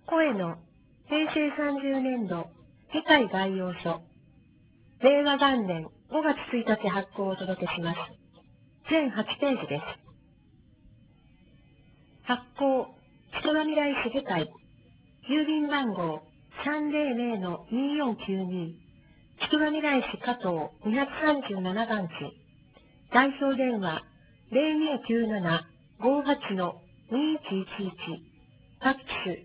声の平成30年度議会概要書、令和元年5月1日発行をお届けします。全8ページです。発行、人が未来市議会、郵便番号300-2492、人が未来市加藤237番地、代表電話0297-58-2111、ファックス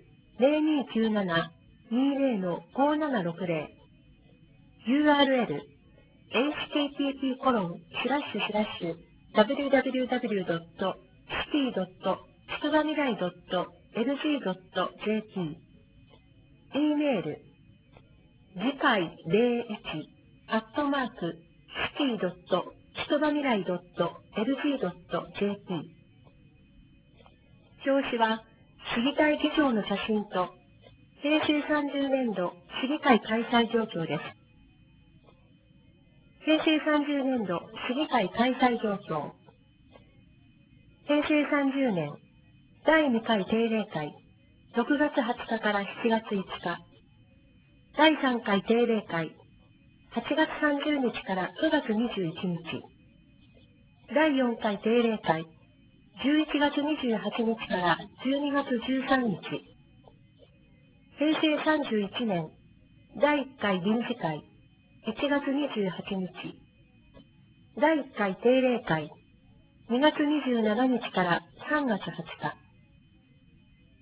0297-20-5760、URL http://www.city.人が未来.lg.jp、 E メール次回01@city.人が未来.lg.jp。 表紙は市議会議長の写真と平成30年度市議会開催状況です。平成30年度市議会開催状況。平成30年第2回定例会、6月20日から7月5日。第3回定例会、8月30日から9月21日。第4回定例会、11月28日から12月13日。平成31年第1回臨時会、1月28日。第1回定例会、2月27日から3月20日。